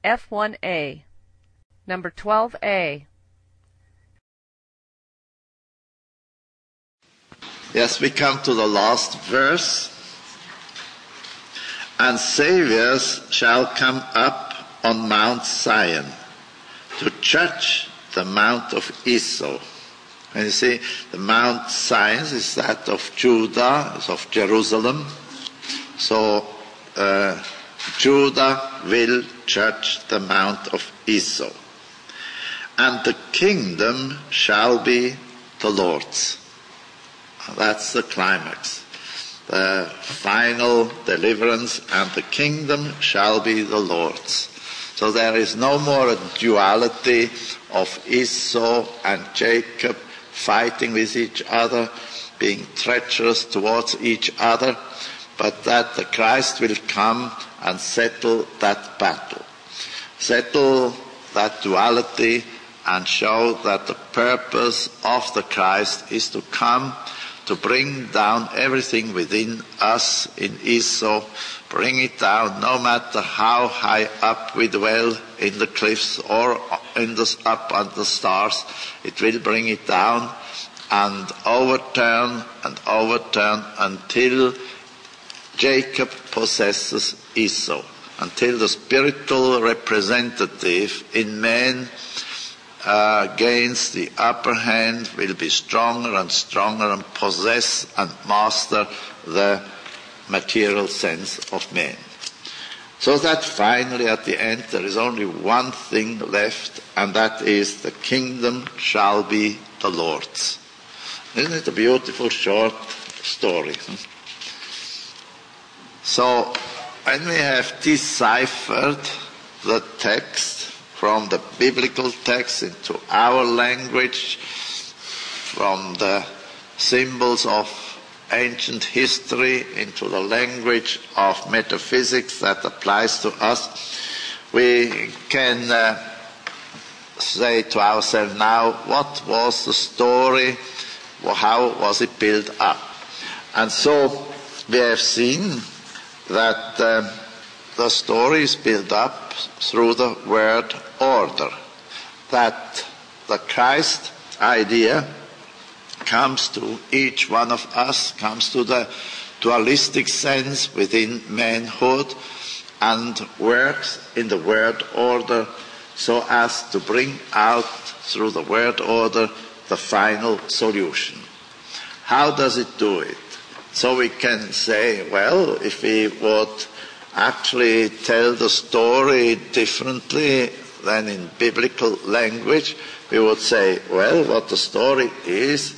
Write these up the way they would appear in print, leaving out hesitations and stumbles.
F1A. Number 12A. Yes, we come to the last verse. And saviors shall come up on Mount Zion to judge the Mount of Esau. And you see, the Mount Zion is that of Judah, is of Jerusalem. So Judah will judge the Mount of Esau. And the kingdom shall be the Lord's. That's the climax. The final deliverance, and the kingdom shall be the Lord's. So there is no more a duality of Esau and Jacob fighting with each other, being treacherous towards each other, but that the Christ will come and settle that battle, settle that duality, and show that the purpose of the Christ is to come to bring down everything within us in Esau, bring it down no matter how high up we dwell in the cliffs or up on the stars. It will bring it down and overturn until Jacob possesses Esau, until the spiritual representative in man gains the upper hand, will be stronger and stronger and possess and master the material sense of man. So that finally at the end there is only one thing left, and that is the kingdom shall be the Lord's. Isn't it a beautiful short story? So when we have deciphered the text from the biblical text into our language, from the symbols of ancient history into the language of metaphysics that applies to us, we can say to ourselves now, what was the story? How was it built up? And so we have seen that the story is built up through the word order, that the Christ idea comes to each one of us, comes to the dualistic sense within manhood, and works in the word order so as to bring out through the word order the final solution. How does it do it? So we can say, well, if we would actually tell the story differently than in biblical language, we would say, well, what the story is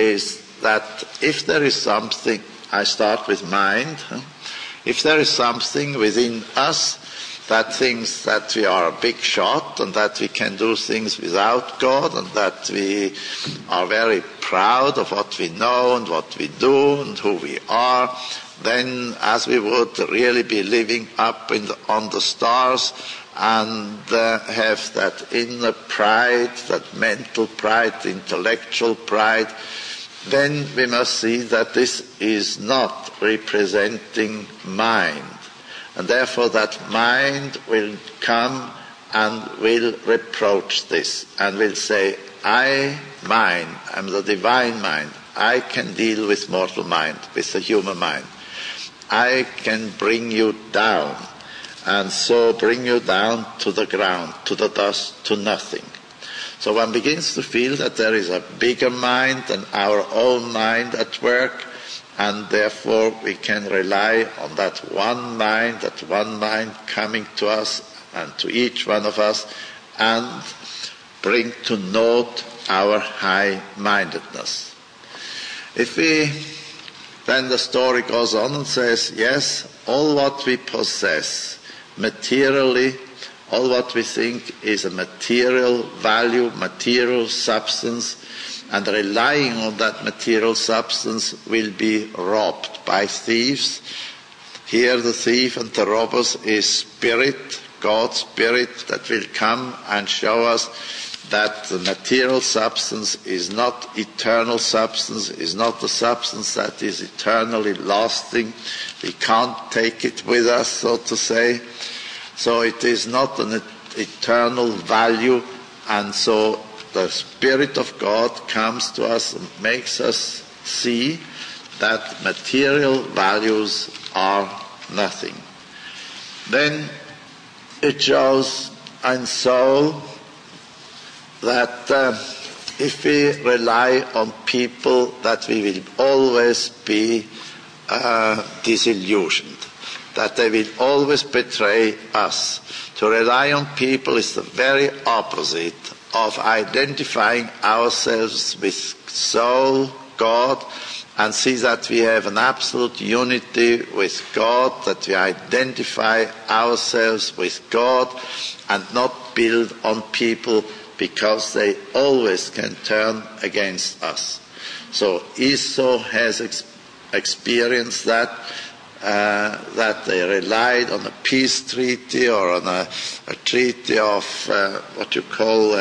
that if there is something, I start with mind, if there is something within us that thinks that we are a big shot and that we can do things without God and that we are very proud of what we know and what we do and who we are, then as we would really be living up on the stars and have that inner pride, that mental pride, intellectual pride, then we must see that this is not representing mind. And therefore that mind will come and will reproach this and will say, I'm the divine mind. I can deal with mortal mind, with the human mind. I can bring you down, and so bring you down to the ground, to the dust, to nothing. So one begins to feel that there is a bigger mind than our own mind at work, and therefore we can rely on that one mind coming to us and to each one of us and bring to note our high-mindedness. Then the story goes on and says, yes, all what we possess materially, all what we think is a material value, material substance, and relying on that material substance will be robbed by thieves. Here the thief and the robbers is spirit, God's spirit, that will come and show us that the material substance is not eternal substance, is not the substance that is eternally lasting. We can't take it with us, so to say. So it is not an eternal value, and so the Spirit of God comes to us and makes us see that material values are nothing. Then it shows in soul that if we rely on people, that we will always be disillusioned, that they will always betray us. To rely on people is the very opposite of identifying ourselves with soul, God, and see that we have an absolute unity with God, that we identify ourselves with God and not build on people because they always can turn against us. So Esau has experienced that they relied on a peace treaty or on a treaty of what you call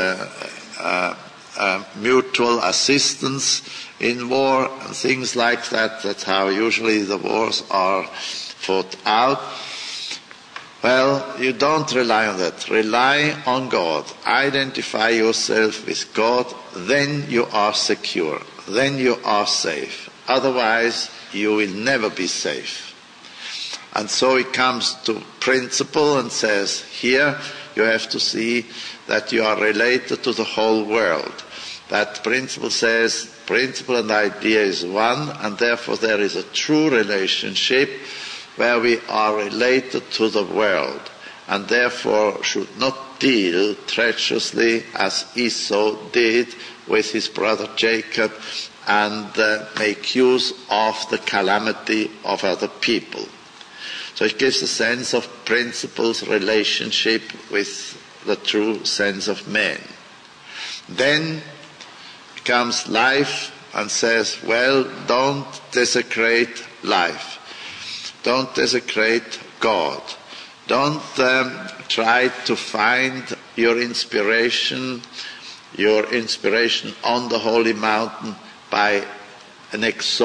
mutual assistance in war and things like that. That's how usually the wars are fought out. Well, you don't rely on that. Rely on God. Identify yourself with God. Then you are secure. Then you are safe. Otherwise, you will never be safe. And so he comes to principle and says, here you have to see that you are related to the whole world. That principle says, principle and idea is one, and therefore there is a true relationship where we are related to the world, and therefore should not deal treacherously as Esau did with his brother Jacob and make use of the calamity of other people. So it gives a sense of principles, relationship with the true sense of man. Then comes life and says, well, don't desecrate life. Don't desecrate God. Don't try to find your inspiration on the holy mountain by an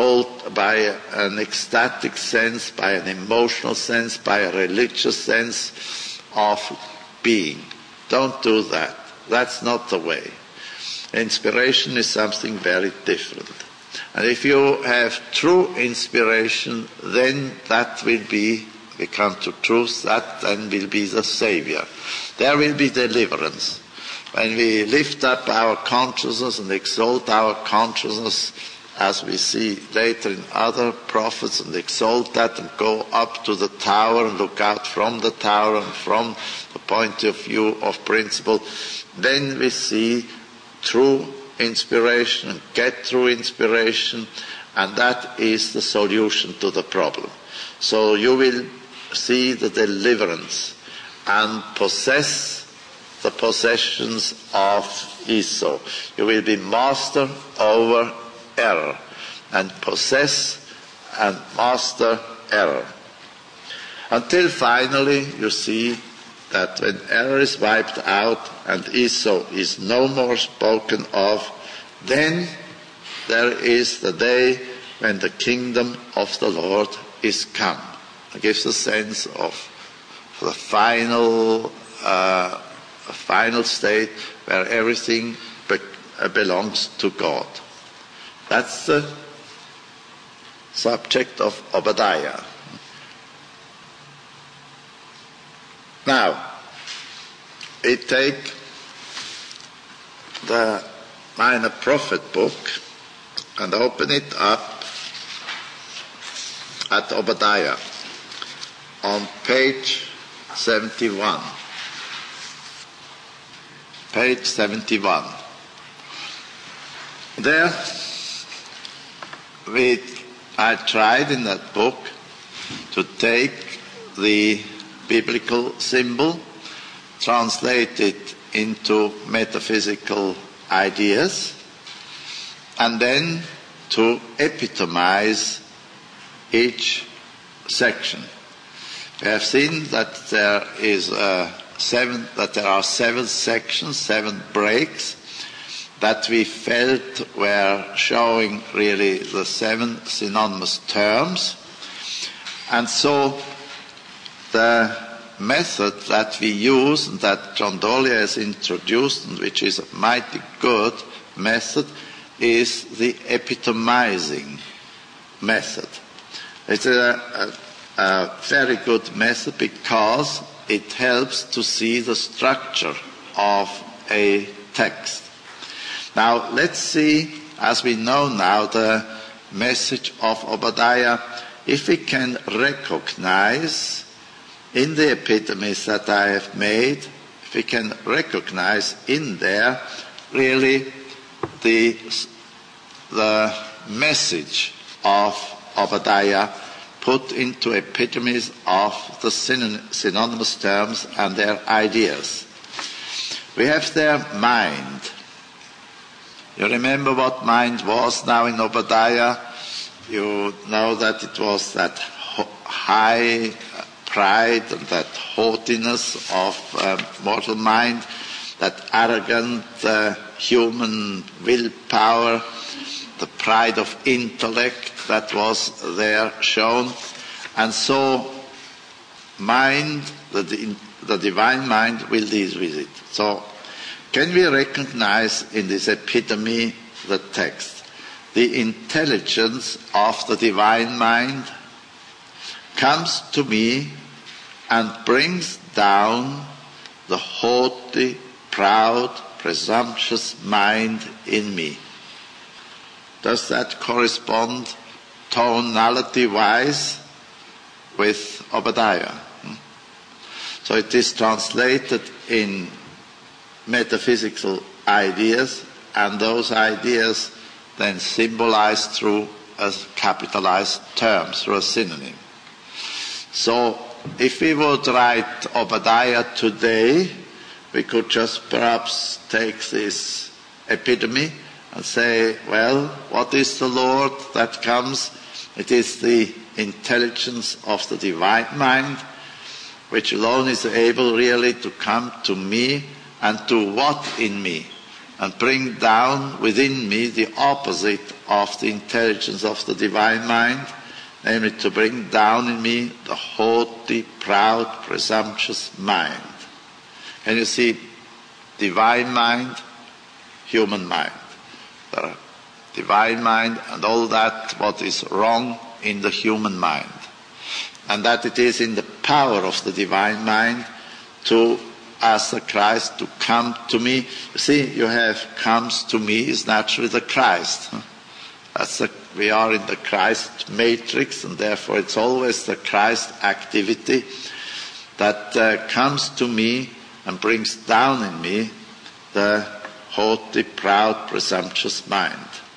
ecstatic sense, by an emotional sense, by a religious sense of being. Don't do that. That's not the way. Inspiration is something very different. And if you have true inspiration, then that will be, we come to truth, that then will be the Savior. There will be deliverance. When we lift up our consciousness and exalt our consciousness, as we see later in other prophets, and exalt that and go up to the tower and look out from the tower and from the point of view of principle, then we see true inspiration and get through inspiration, and that is the solution to the problem. So you will see the deliverance and possess the possessions of Esau. You will be master over error and possess and master error. Until finally you see that when error is wiped out and Esau is no more spoken of, then there is the day when the kingdom of the Lord is come. It gives a sense of the final state where everything belongs to God. That's the subject of Obadiah. Now, we take the Minor Prophet book and open it up at Obadiah on page 71. Page 71. There, I tried in that book to take the biblical symbol, translate it into metaphysical ideas, and then to epitomize each section. We have seen that there are 7 sections, 7 breaks that we felt were showing really the 7 synonymous terms. And so the method that we use and that John Dolly has introduced, and which is a mighty good method, is the epitomizing method. It's a very good method because it helps to see the structure of a text. Now let's see, as we know now, the message of Obadiah, if we can recognize in the epitomes that I have made, if we can recognize in there really the message of Obadiah put into epitomes of the synonymous terms and their ideas. We have their mind. You remember what mind was now in Obadiah? You know that it was that high pride and that haughtiness of mortal mind, that arrogant human willpower, the pride of intellect that was there shown. And so mind, the divine mind, will deal with it. So can we recognize in this epitome the text? The intelligence of the divine mind comes to me and brings down the haughty, proud, presumptuous mind in me. Does that correspond tonality-wise with Obadiah? So it is translated in metaphysical ideas, and those ideas then symbolized through a capitalized term, through a synonym. So if we would write Obadiah today, we could just perhaps take this epitome and say, well, what is the Lord that comes? It is the intelligence of the divine mind, which alone is able really to come to me and to what in me, and bring down within me the opposite of the intelligence of the divine mind, namely to bring down in me the haughty, proud, presumptuous mind. Can you see? Divine mind, human mind. The divine mind and all that what is wrong in the human mind. And that it is in the power of the divine mind to ask the Christ to come to me. You see, you have comes to me is naturally the Christ. We are in the Christ matrix, and therefore it's always the Christ activity that comes to me and brings down in me the haughty, proud, presumptuous mind.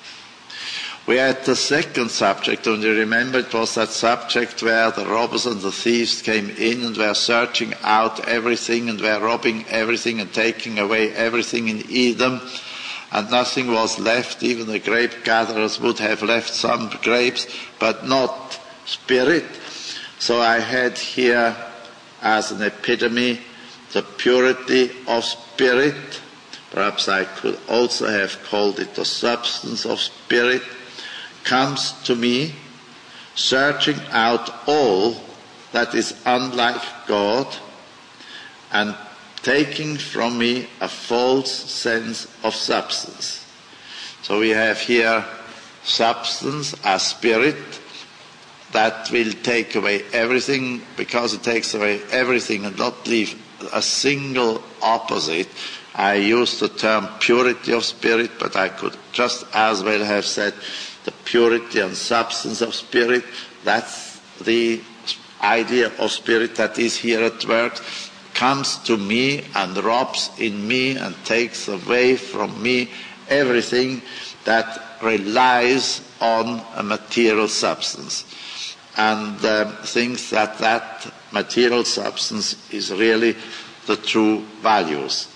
We had the second subject, and you remember it was that subject where the robbers and the thieves came in and were searching out everything and were robbing everything and taking away everything in Edom, and nothing was left. Even the grape gatherers would have left some grapes, but not spirit. So I had here as an epitome the purity of spirit. Perhaps I could also have called it the substance of spirit. Comes to me, searching out all that is unlike God and taking from me a false sense of substance. So we have here substance as spirit that will take away everything, because it takes away everything and not leave a single opposite. I use the term purity of spirit, but I could just as well have said the purity and substance of spirit. That's the idea of spirit that is here at work. Comes to me and robs in me and takes away from me everything that relies on a material substance, and thinks that that material substance is really the true values.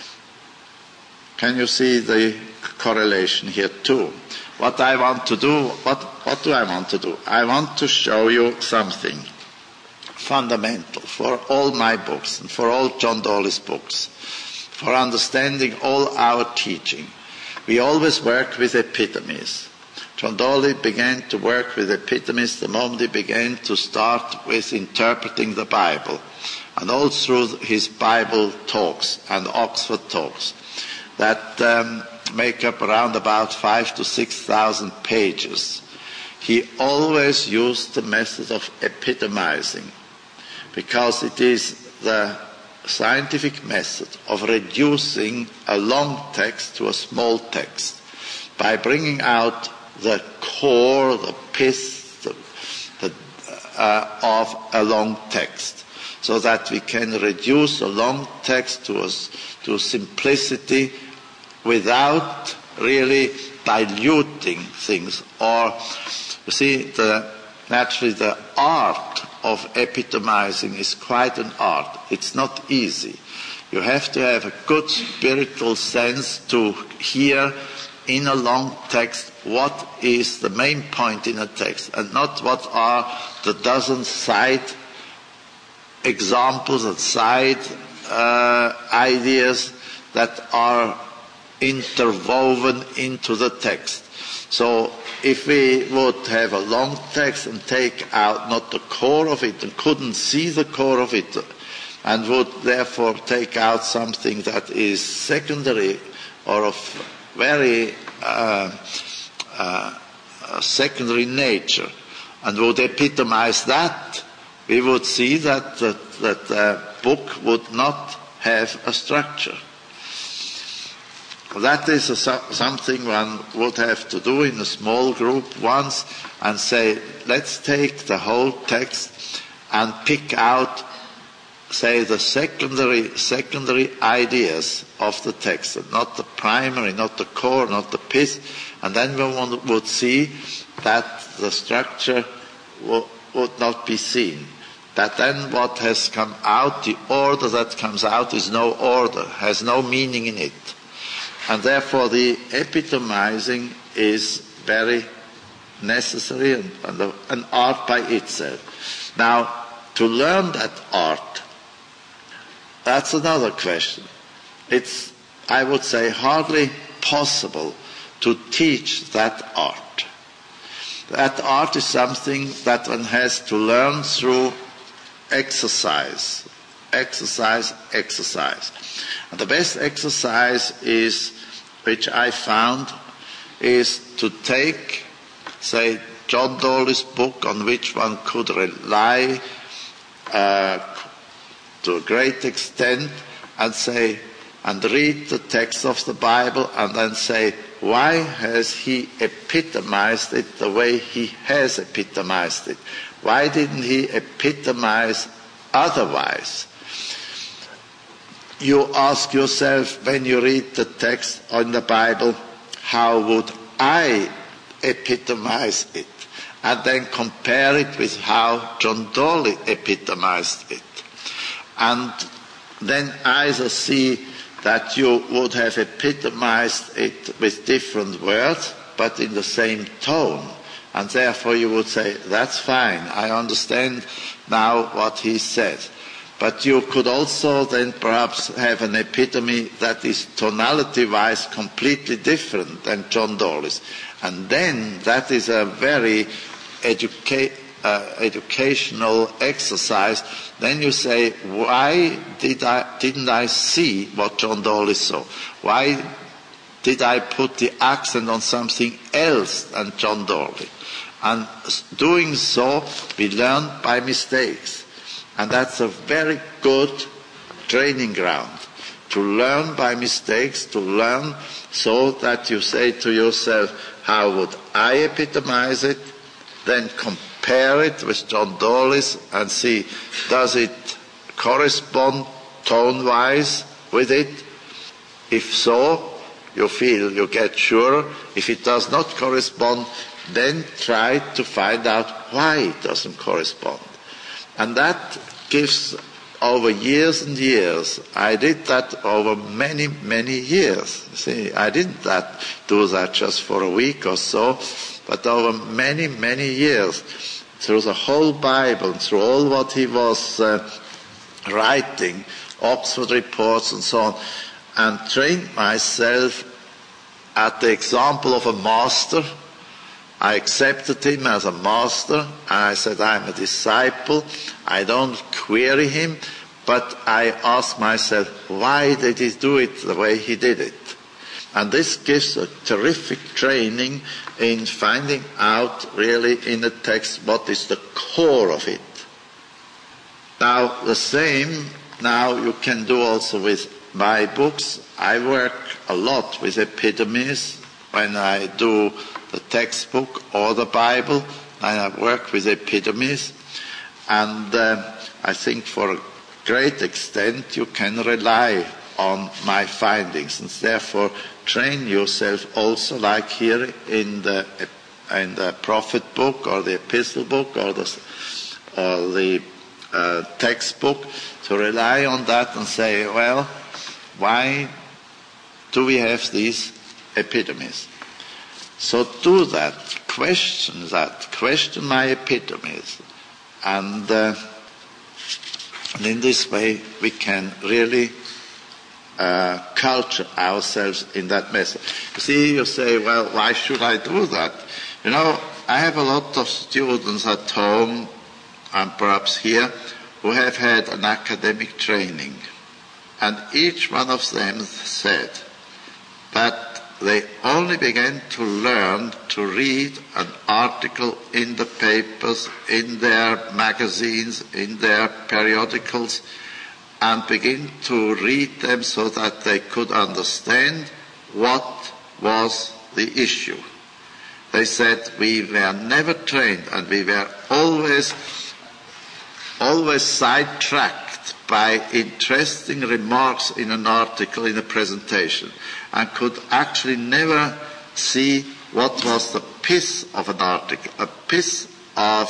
Can you see the correlation here too? What I want to do, what do I want to do? I want to show you something fundamental for all my books and for all John Dolly's books, for understanding all our teaching. We always work with epitomes. John Dolly began to work with epitomes the moment he began to start with interpreting the Bible. and all through his Bible talks and Oxford talks that make up around about 5,000 to 6,000 pages. He always used the method of epitomizing, because it is the scientific method of reducing a long text to a small text by bringing out the core, the pith of a long text, so that we can reduce a long text to simplicity without really diluting things. Or, you see, naturally the art of epitomizing is quite an art. It's not easy. You have to have a good spiritual sense to hear in a long text what is the main point in a text, and not what are the dozen side examples and side ideas that are interwoven into the text. So if we would have a long text and take out not the core of it and couldn't see the core of it, and would therefore take out something that is secondary or of very secondary nature, and would epitomize that, we would see that the book would not have a structure. That is something one would have to do in a small group once, and say, let's take the whole text and pick out, say, the secondary ideas of the text, and not the primary, not the core, not the pith, and then one would see that the structure would not be seen. That then what has come out, the order that comes out is no order, has no meaning in it. And therefore the epitomizing is very necessary and an art by itself. Now, to learn that art, that's another question. It's, I would say, hardly possible to teach that art. That art is something that one has to learn through exercise. Exercise. And the best exercise is, which I found, is to take, say, John Dawley's book, on which one could rely to a great extent, and say, and read the text of the Bible, and then say, why has he epitomized it the way he has epitomized it? Why didn't he epitomize otherwise? You ask yourself, when you read the text in the Bible, how would I epitomize it? And then compare it with how John Dawley epitomized it. And then either see that you would have epitomized it with different words, but in the same tone. And therefore you would say, that's fine, I understand now what he said. But you could also then perhaps have an epitome that is tonality-wise completely different than John Dawley's. And then that is a very educational exercise. Then you say, why didn't I see what John Dawley saw? Why did I put the accent on something else than John Dawley? And doing so, we learn by mistakes. And that's a very good training ground, to learn by mistakes, to learn so that you say to yourself, how would I epitomize it? Then compare it with John Dawley's and see, does it correspond tone-wise with it? If so, you feel, you get sure. If it does not correspond, then try to find out why it doesn't correspond. And that gives over years and years. I did that over many, many years. See, I didn't do that just for a week or so, but over many, many years, through the whole Bible, through all what he was writing, Oxford reports and so on, and trained myself at the example of a master. I accepted him as a master, and I said, I'm a disciple, I don't query him, but I ask myself, why did he do it the way he did it? And this gives a terrific training in finding out really in the text what is the core of it. Now, the same now you can do also with my books. I work a lot with epitomes when I do the textbook or the Bible, and I work with epitomes. And I think for a great extent you can rely on my findings, and therefore train yourself also, like here in the prophet book or the epistle book or the textbook, to rely on that and say, well, why do we have these epitomes? So do that, question my epitomes, and in this way we can really culture ourselves in that method. You see, you say, well, why should I do that? You know, I have a lot of students at home and perhaps here who have had an academic training, and each one of them said that they only began to learn to read an article in the papers, in their magazines, in their periodicals, and begin to read them so that they could understand what was the issue. They said, we were never trained, and we were always sidetracked by interesting remarks in an article, in a presentation, and could actually never see what was the piece of an article, a piece of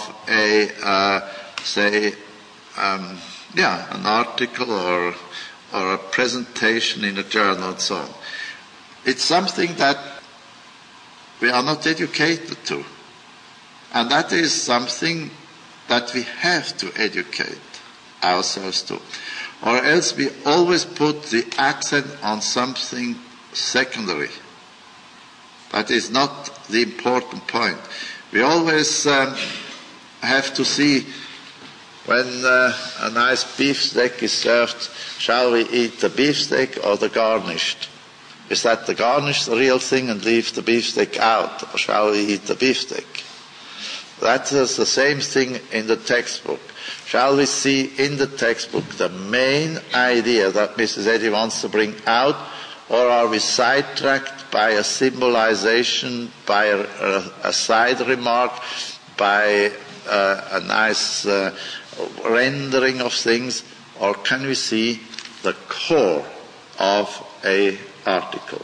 an article or a presentation in a journal and so on. It's something that we are not educated to. And that is something that we have to educate ourselves to. Or else we always put the accent on something secondary. That is not the important point. We always have to see, when a nice beefsteak is served, shall we eat the beefsteak or the garnished? Is that the garnish the real thing and leave the beefsteak out, or shall we eat the beefsteak? That is the same thing in the textbook. Shall we see in the textbook the main idea that Mrs. Eddy wants to bring out, or are we sidetracked by a symbolization, by a side remark, by a nice rendering of things, or can we see the core of a article?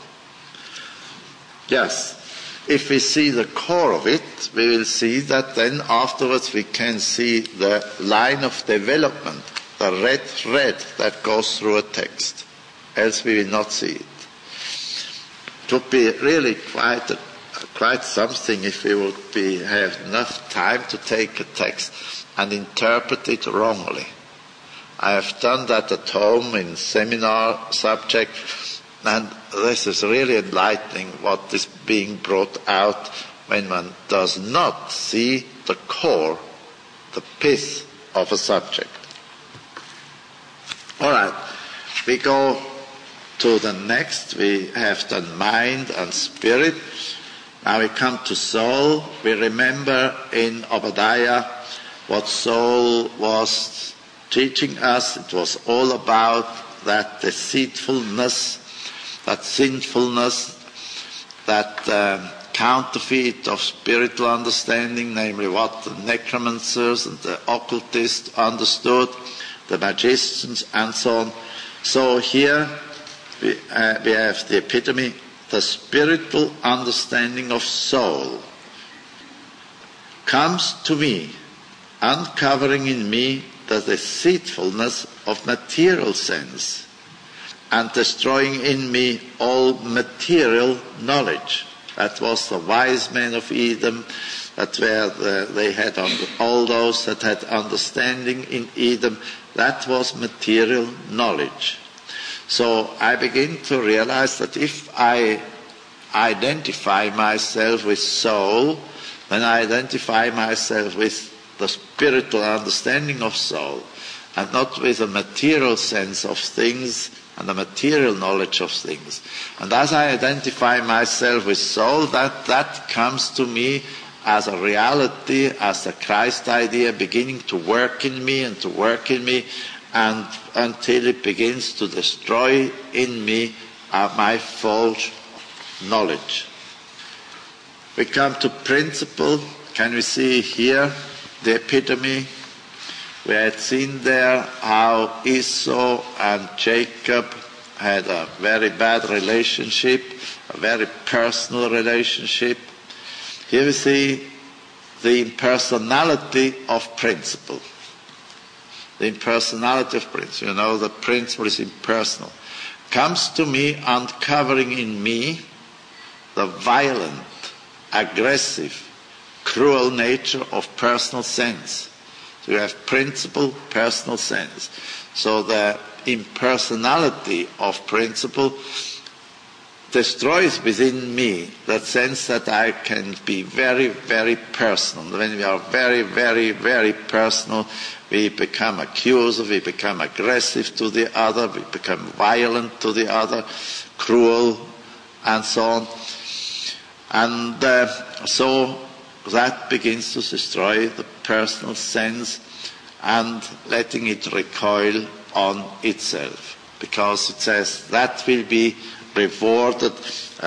Yes, if we see the core of it, we will see that then afterwards we can see the line of development, the red thread that goes through a text. Else we will not see it. It would be really quite something if we would have enough time to take a text and interpret it wrongly. I have done that at home in seminar subject, and this is really enlightening what is being brought out when one does not see the core, the pith of a subject. All right, we go to the next. We have done mind and spirit. Now we come to soul. We remember in Obadiah what soul was teaching us. It was all about that deceitfulness, that sinfulness, that counterfeit of spiritual understanding, namely what the necromancers and the occultists understood, the magicians and so on. So here we have the epitome, the spiritual understanding of soul comes to me, uncovering in me the deceitfulness of material sense and destroying in me all material knowledge. That was the wise men of Edom, that were they had all those that had understanding in Edom. That was material knowledge. So I begin to realize that if I identify myself with soul, then I identify myself with the spiritual understanding of soul. and not with a material sense of things and a material knowledge of things. And as I identify myself with soul, that comes to me as a reality, as a Christ idea beginning to work in me and to work in me, and until it begins to destroy in me my false knowledge. We come to principle. Can we see here the epitome? We had seen there how Esau and Jacob had a very bad relationship, a very personal relationship. Here we see the impersonality of principle. The impersonality of principle. You know, the principle is impersonal. Comes to me, uncovering in me the violent, aggressive, cruel nature of personal sense. So you have principle, personal sense. So the impersonality of principle destroys within me that sense that I can be very, very personal. When we are very, very, very personal, we become accusive, we become aggressive to the other, we become violent to the other, cruel, and so on. And so that begins to destroy the personal sense and letting it recoil on itself. Because it says that will be rewarded.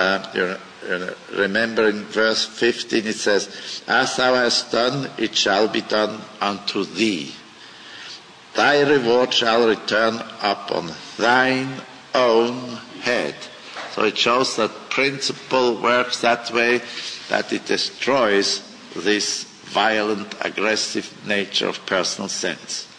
Remember in verse 15 it says, as thou hast done, it shall be done unto thee. Thy reward shall return upon thine own head. So it shows that principle works that way, that it destroys this violent, aggressive nature of personal sense.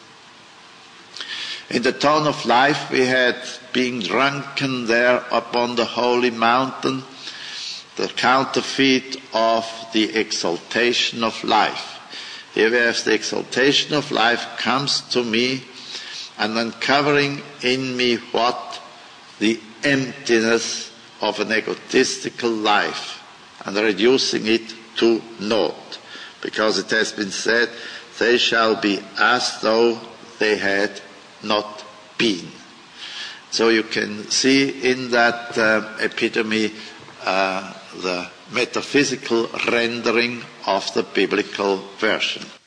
In the tone of life we had being drunken there upon the holy mountain, the counterfeit of the exaltation of life. Here we have the exaltation of life comes to me and uncovering in me what? The emptiness of an egotistical life and reducing it to naught. Because it has been said, they shall be as though they had not been. So you can see in that epitome the metaphysical rendering of the biblical version.